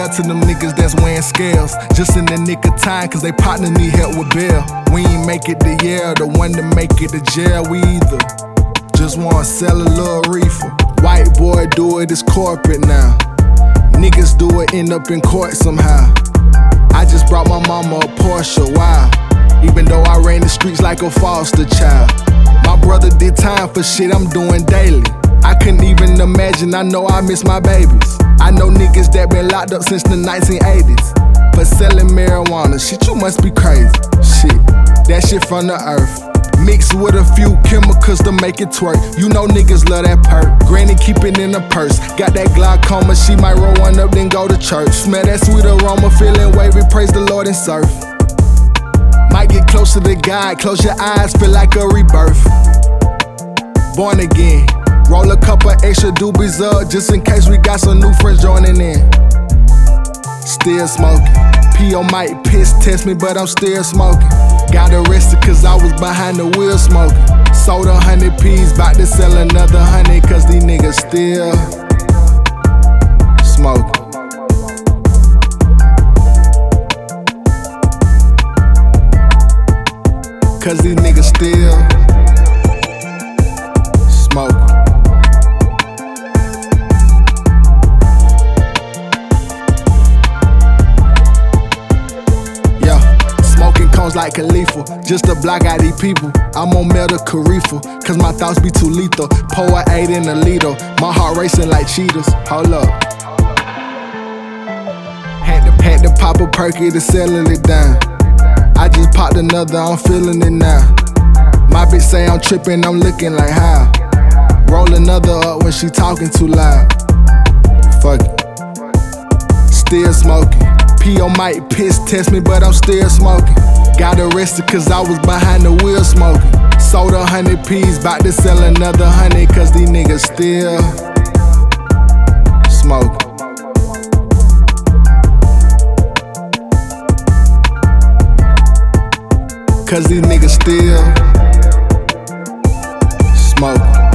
Shout out to them niggas that's wearing scales, just in the nick of time, cause they partner need help with bail. We ain't make it to Yale, the one to make it to jail. We either just wanna sell a little reefer. White boy do it, it's corporate now. Niggas do it, end up in court somehow. I just brought my mama a Porsche, wow. Even though I ran the streets like a foster child. My brother did time for shit I'm doing daily. I couldn't even imagine, I know I miss my babies. I know niggas that been locked up since the 1980s for selling marijuana. Shit, you must be crazy. Shit, that shit from the earth, mixed with a few chemicals to make it twerk. You know niggas love that perk. Granny keep it in her purse. Got that glaucoma, she might roll one up then go to church. Smell that sweet aroma, feeling wavy, praise the Lord and surf. Might get closer to God, close your eyes, feel like a rebirth. Born again, roll a couple extra doobies up, just in case we got some new friends joining in. Still smoking, P.O. might piss test me, but I'm still smoking. Got arrested cause I was behind the wheel smoking. Sold 100 P's, bout to sell another 100, cause these niggas still smoking. Cause these niggas still smoking. Smoking cones like Khalifa, just to block out these people. I'm on medical reefer, cause my thoughts be too lethal. Pour 8 in a liter, my heart racing like cheetahs. Hold up. Had to pop a perky to settle it down. I just popped another, I'm feeling it now. My bitch say I'm tripping, I'm looking like how. Roll another up when she talking too loud. Fuck it. Still smoking. P.O. might piss test me, but I'm still smoking. Got arrested cause I was behind the wheel smoking. Sold 100 P's, bout to sell another 100, cause these niggas still smoking. Cause these niggas still smoking.